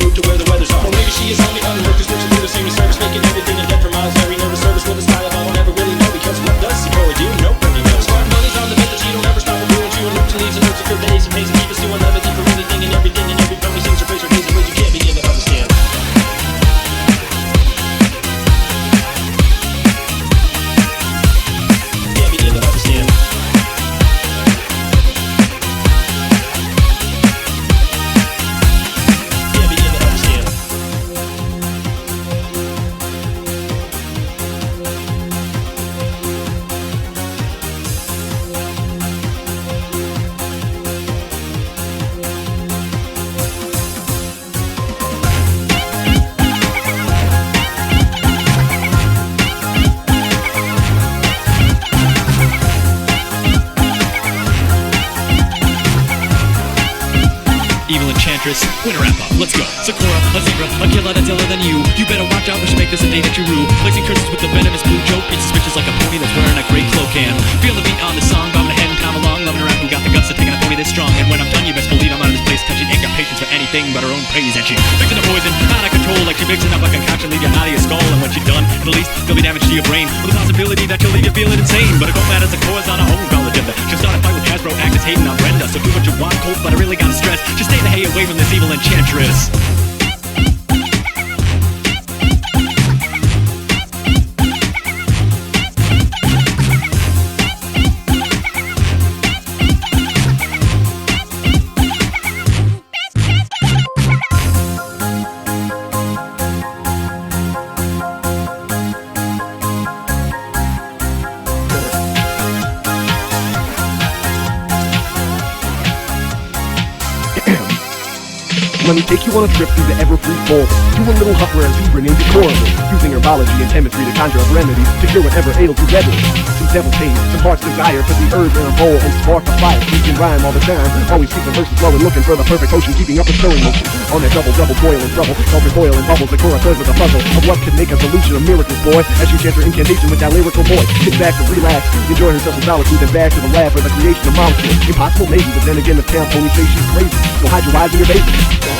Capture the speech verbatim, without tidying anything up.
move to where the weather's hot. Or maybe she is on the unhooked, is switching through the same service, making everything a dead for miles. Every nervous service with a style of I will never really know, because what does he really do? Nobody knows. Smart money's on the bit that you don't ever stop and ruin you, and loops and leaves and loops for days and days and keep us doing levity for anything and everything, and every pony sings her praise or praise in ways you can't begin to understand. Can't begin to understand. Evil enchantress, winter wrap up, let's go. Sakura, a zebra, a killer that's iller than you. You better watch out or she'll make this a day that you rue. Lacing curses with the venomous blue joke. It's suspicious like a pony that's wearing a gray cloak. And feel the beat on the song, bobbing ahead and time along. Loving around who got the guts to taking a pony this strong. And when I'm done, you best believe I'm out of this place, cause she ain't got patience for anything but her own praise. And she mixing the poison, out of control, like she mixing up a concoction, leave you out of your skull. And when she's done, at the least, there'll be damage to your brain, with the possibility that she'll leave you feeling insane. But it don't matter, the core's on her own college agenda. She'll start a fight with Hasbro, act as hating on Brenda. So do what you want, Colt, but I really gotta stress, just stay the hay away from this evil enchantress. Let me take you on a trip through the ever-free forest to a little hut where a zebra named Coraline, using herbology and chemistry to conjure up remedies to cure whatever ails you readily. Some devil pain, some heart's desire, put the herbs in a bowl and spark a fire. We can rhyme all the time, always keep the verses flowing, looking for the perfect potion, keeping up the stirring motion. On that double, double boil and trouble, over boil and bubbles, the Cora toys with a puzzle of what could make a solution of miracles, boy, as she chants her incantation with that lyrical voice. Sit back and relax, enjoy herself in solitude, then back to the lab for the creation of molecules. Impossible maybe, but then again the town pony say she's crazy, so hide your eyes in your baby.